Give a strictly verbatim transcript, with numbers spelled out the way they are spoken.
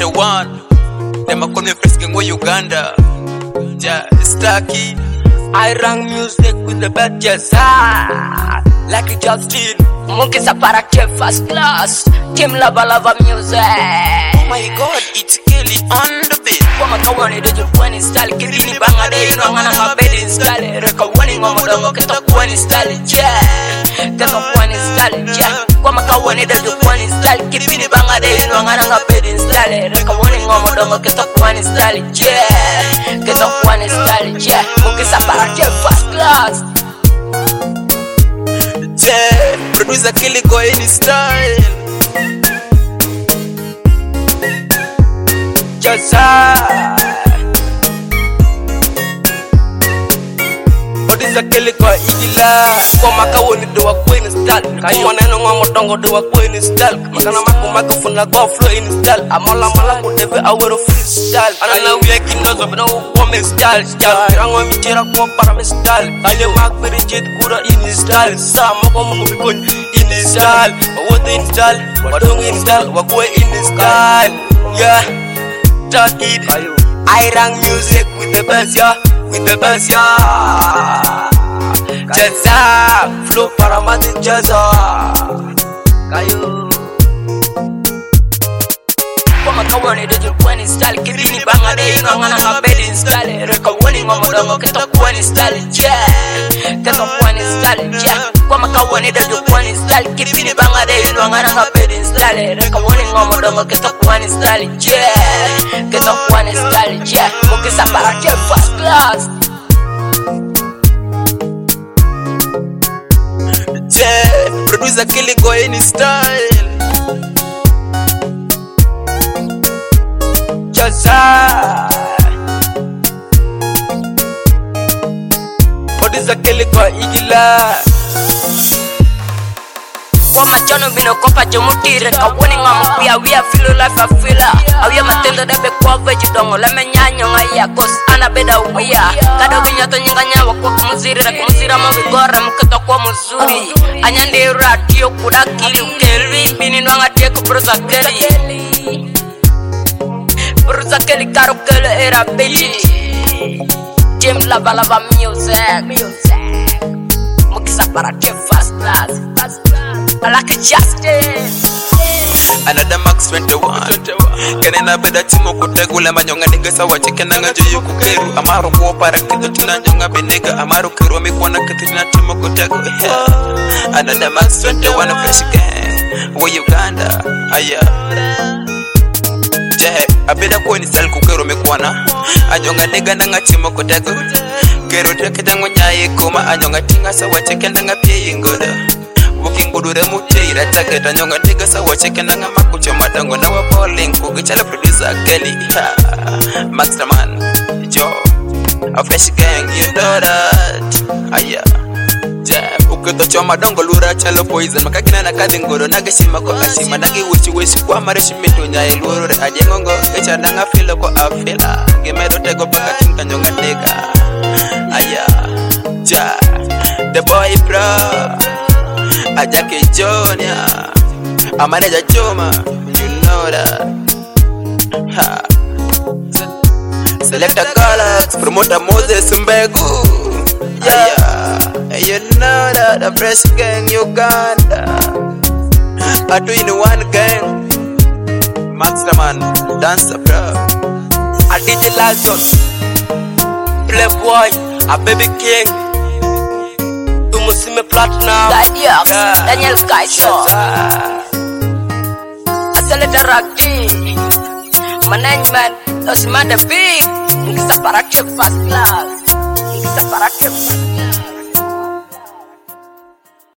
twenty-one. Them a call me Fresh Gang with Uganda. Yeah, Stacky. I rang music with the bad jazz. Like a Justin. Monkeys are para first class. Team Lava Lava music. Oh my god, it's Kelly on the beat. Kwa kawani dojo kwani style. Kidini banga de ino ngana ngabedi style. Reka wani ngomodongo keta kwani style. Yeah, keta kwani style. Yeah, kwa kawani dojo kwani style. Kidini banga de ino ngana ngabedi style. Reka wani ngomodongo keta kwani style. Yeah, keta kwani style. Yeah, monkeys are para first class. Yeah, producer Kelly go any style. Just producer Kelly go igila. Kwa makawoni do wa queen style. Kwa neno ngamo dongo do wa queen style. Makana mako mako funa go flow in style. Amola mala ko deve awero freestyle. Ana we kinozo bino come style style. Kirango mi tira ko para me style. Ale mak berijit kura in style. Sa mako mo ko in style. What in style? Wadong in style. Wakwe in style. Yeah. Talk it. I rang music with the best, yeah. With the best, yeah. Jazza, flow paramount jazza. Kayo. Kwa makawani dojo kwani style. Kidini banga de ino ngana ngabedi style. Reka wani ngomodongo keta kwani style. Yeah, keta kwani style. Yeah, kwa makawani dojo kwani style. Kidini banga de ino ngana ngabedi style. Reka wani ngomodongo keta kwani style. Yeah, keta kwani style. Yeah, mukisa para first class. Yeah, producer Kelly go any style. Jazza. Producer Kelly go igila. Kwa machono bino kopa jomutire. Kawani ngampia we a feel life a feeler. Awia matendo debe kwa veji dongo. Leme nyanyo ngaya cause ana beda uwia. Kado vinyato nyinganya wakwa kumuziri. Na kumuzira mawigore mkito kwa muzuri. Anyandi radio kuda kili ukeli. Bini nwanga teko bruza Kelly. Bruza Kelly karo Kelly era baby. Team Lava Lava music. Mukisa para first class. I like a Justin. Another Max twenty-one. Kenena beda timo kutegula manyonga nigga sawa chekena ngajo yuku keru. Amaro kuo para kitu tina nyonga benega. Amaro keru amikuwana kitu tina timo kutegu. Yeah. Another Max twenty-one Fresh Gang with Uganda. Aya. Yeah, abeda kweni style kukeru amikuwana. Anyonga nigga nanga timo kutegu. Keru treketa ngonyaye kuma. Anyonga tinga sawa chekena nga pie ingoda. Walking good with a mutate, I take it and young niggas. So watch chicken and a makucho matango. Now a balling, cook each other producer Kelly. Max the man, Joe, a Fresh Gang, you know that. Aya, yeah, Ukato Choma Dongo Lura, Chalo Poison, Makakina Kadingo, Nagashima Kokashima, Nagi, which you wish Quamarishimito, Yailur, Ajango, Echananga Philoko Afila, Gemedo Tego Pakatin and young nigga. Aya, ja, the boy pro. Ajake Junior, a manager Joma, you know that. Ha. Selector Galax, promoter Moses Mbegu. Yeah, you know that the Fresh Gang Uganda. I do in one gang. Max the man, dancer bro. I did the last one. Playboy, a baby king. Musime Platinum Daniel yeah. Daniel Kaiso Accelerator Ragdi Management Osimanda Big Mkisa Parakev First Class Mkisa Parakev First Class